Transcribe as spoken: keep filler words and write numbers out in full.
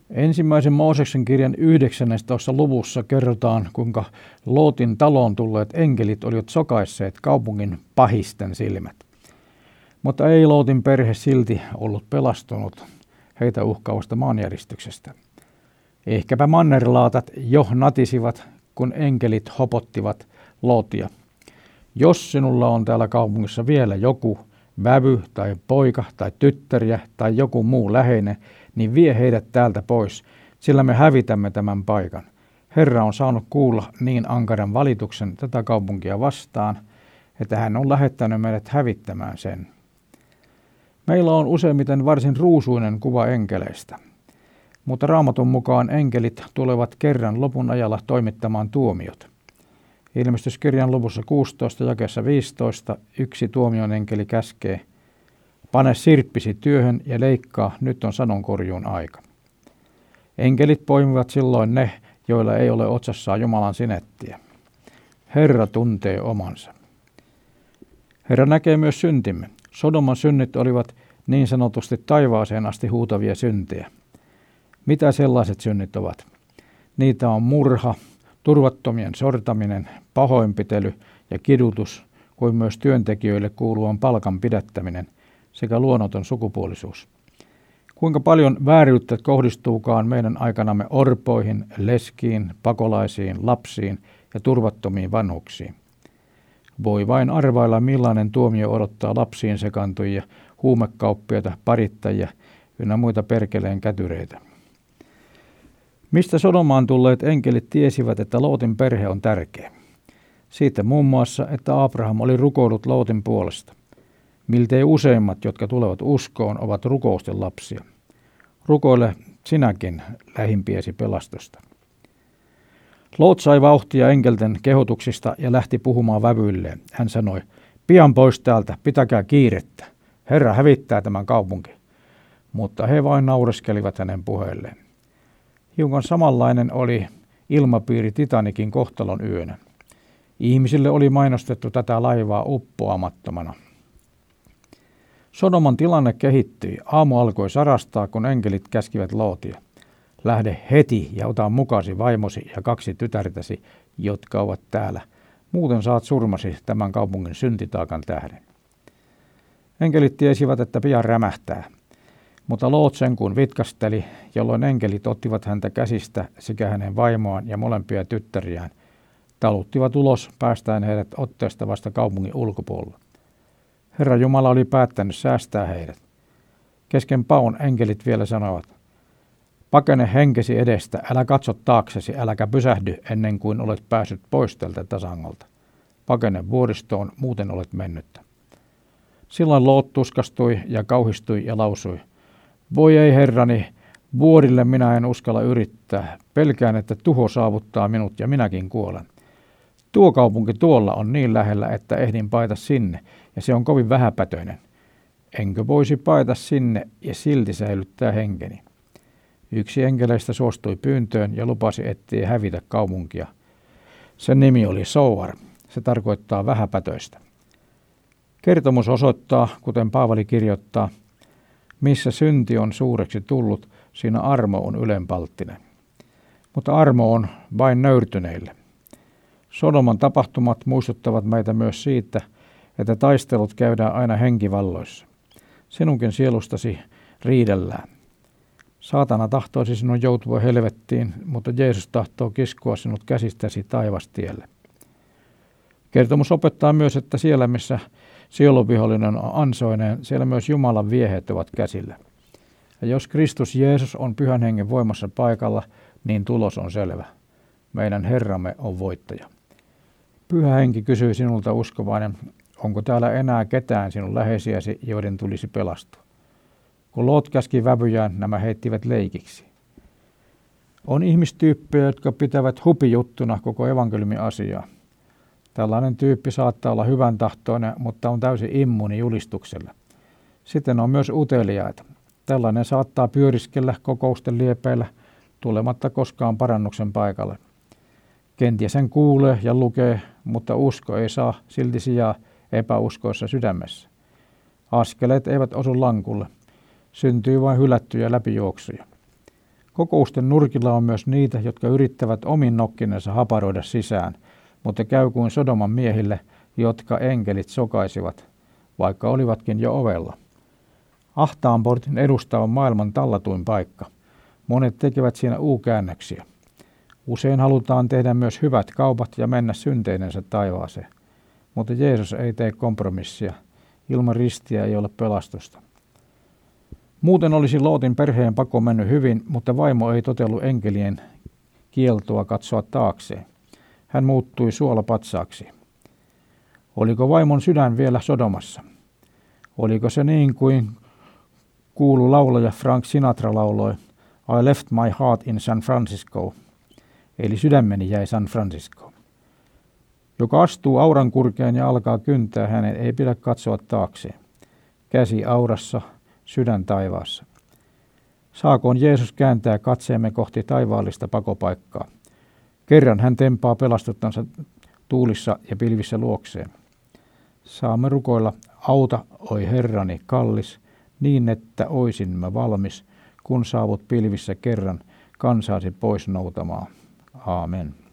Ensimmäisen Mooseksen kirjan yhdeksäntoista luvussa kerrotaan, kuinka Lootin taloon tulleet enkelit olivat sokaisseet kaupungin pahisten silmät. Mutta ei Lootin perhe silti ollut pelastunut heitä uhkaavasta maanjäristyksestä. Ehkäpä mannerlaatat jo natisivat, kun enkelit hopottivat Lootia. Jos sinulla on täällä kaupungissa vielä joku vävy tai poika tai tyttäriä tai joku muu läheinen, niin vie heidät täältä pois, sillä me hävitämme tämän paikan. Herra on saanut kuulla niin ankaran valituksen tätä kaupunkia vastaan, että hän on lähettänyt meidät hävittämään sen. Meillä on useimmiten varsin ruusuinen kuva enkeleistä, mutta Raamatun mukaan enkelit tulevat kerran lopun ajalla toimittamaan tuomiot. Ilmestyskirjan luvussa kuusitoista jakeessa viisitoista yksi tuomion enkeli käskee: pane sirppisi työhön ja leikkaa, nyt on sadonkorjuun aika. Enkelit poimivat silloin ne, joilla ei ole otsassaan Jumalan sinettiä. Herra tuntee omansa. Herra näkee myös syntimme. Sodoman synnit olivat niin sanotusti taivaaseen asti huutavia syntejä. Mitä sellaiset synnit ovat? Niitä on murha, turvattomien sortaminen, pahoinpitely ja kidutus, kuin myös työntekijöille kuuluvan palkan pidättäminen sekä luonnoton sukupuolisuus. Kuinka paljon vääryyttä kohdistuukaan meidän aikanamme orpoihin, leskiin, pakolaisiin, lapsiin ja turvattomiin vanhuksiin. Voi vain arvailla, millainen tuomio odottaa lapsiin sekaantujia, huumekauppiaita, parittajia ynnä muita perkeleen kätyreitä. Mistä Sodomaan tulleet enkelit tiesivät, että Lootin perhe on tärkeä? Siitä muun muassa, että Abraham oli rukoillut Lootin puolesta. Miltei useimmat, jotka tulevat uskoon, ovat rukousten lapsia. Rukoile sinäkin lähimpiesi pelastusta. Loot sai vauhtia enkelten kehotuksista ja lähti puhumaan vävyilleen. Hän sanoi: pian pois täältä, pitäkää kiirettä. Herra hävittää tämän kaupunki. Mutta he vain naureskelivat hänen puheelleen. Hiukan samanlainen oli ilmapiiri Titanikin kohtalon yönä. Ihmisille oli mainostettu tätä laivaa uppoamattomana. Sodoman tilanne kehittyi. Aamu alkoi sarastaa, kun enkelit käskivät Lootia: lähde heti ja ota mukasi vaimosi ja kaksi tytärtäsi, jotka ovat täällä. Muuten saat surmasi tämän kaupungin syntitaakan tähden. Enkelit tiesivät, että pian rämähtää. Mutta Loot sen kun vitkasteli, jolloin enkelit ottivat häntä käsistä sekä hänen vaimoaan ja molempia tyttäriään, taluttivat ulos päästäen heidät otteesta vasta kaupungin ulkopuolella. Herra Jumala oli päättänyt säästää heidät. Kesken paon enkelit vielä sanoivat: pakene henkesi edestä, älä katso taaksesi, äläkä pysähdy ennen kuin olet päässyt pois tältä tasangolta. Pakene vuoristoon, muuten olet mennyttä. Silloin Loot tuskastui ja kauhistui ja lausui: voi ei herrani, vuorille minä en uskalla yrittää, pelkään, että tuho saavuttaa minut ja minäkin kuolen. Tuo kaupunki tuolla on niin lähellä, että ehdin paeta sinne, ja se on kovin vähäpätöinen. Enkö voisi paeta sinne ja silti säilyttää henkeni? Yksi enkeleistä suostui pyyntöön ja lupasi, ettei hävitä kaupunkia. Sen nimi oli Soar. Se tarkoittaa vähäpätöistä. Kertomus osoittaa, kuten Paavali kirjoittaa: missä synti on suureksi tullut, siinä armo on ylenpalttinen. Mutta armo on vain nöyrtyneille. Sodoman tapahtumat muistuttavat meitä myös siitä, että taistelut käydään aina henkivalloissa. Sinunkin sielustasi riidellään. Saatana tahtoisi sinun joutua helvettiin, mutta Jeesus tahtoo kiskoa sinut käsistäsi taivastielle. Kertomus opettaa myös, että siellä missä sieluvihollinen on ansoinen, siellä myös Jumalan vieheet ovat käsillä. Ja jos Kristus Jeesus on Pyhän Hengen voimassa paikalla, niin tulos on selvä. Meidän Herramme on voittaja. Pyhä Henki kysyy sinulta, uskovainen: onko täällä enää ketään sinun läheisiäsi, joiden tulisi pelastua? Kun Loot käski vävyjään, nämä heittivät leikiksi. On ihmistyyppejä, jotka pitävät hupijuttuna koko evankeliumin asiaa. Tällainen tyyppi saattaa olla hyvän tahtoinen, mutta on täysin immuuni julistukselle. Sitten on myös uteliaita. Tällainen saattaa pyöriskellä kokousten liepeillä tulematta koskaan parannuksen paikalle. Kenties sen kuulee ja lukee, mutta usko ei saa silti sijaa epäuskoissa sydämessä. Askeleet eivät osu lankulle. Syntyy vain hylättyjä läpijuoksuja. Kokousten nurkilla on myös niitä, jotka yrittävät omin nokkinensa haparoida sisään, mutta käy kuin Sodoman miehille, jotka enkelit sokaisivat, vaikka olivatkin jo ovella. Ahtaan portin edusta on maailman tallatuin paikka. Monet tekevät siinä u-käännöksiä. Usein halutaan tehdä myös hyvät kaupat ja mennä synteinensä taivaaseen. Mutta Jeesus ei tee kompromissia. Ilman ristiä ei ole pelastusta. Muuten olisi Lootin perheen pako mennyt hyvin, mutta vaimo ei totellut enkelien kieltoa katsoa taakseen. Hän muuttui suolapatsaaksi. Oliko vaimon sydän vielä Sodomassa? Oliko se niin kuin kuulu laulaja Frank Sinatra lauloi, I left my heart in San Francisco, eli sydämeni jäi San Franciscoon. Joka astuu auran kurkeen ja alkaa kyntää, hänen ei pidä katsoa taakseen. Käsi aurassa, sydän taivaassa. Saakoon Jeesus kääntää katseemme kohti taivaallista pakopaikkaa. Kerran hän tempaa pelastuttansa tuulissa ja pilvissä luokseen. Saamme rukoilla, auta, oi Herrani, kallis, niin että oisin mä valmis, kun saavut pilvissä kerran kansaasi pois noutamaan. Aamen.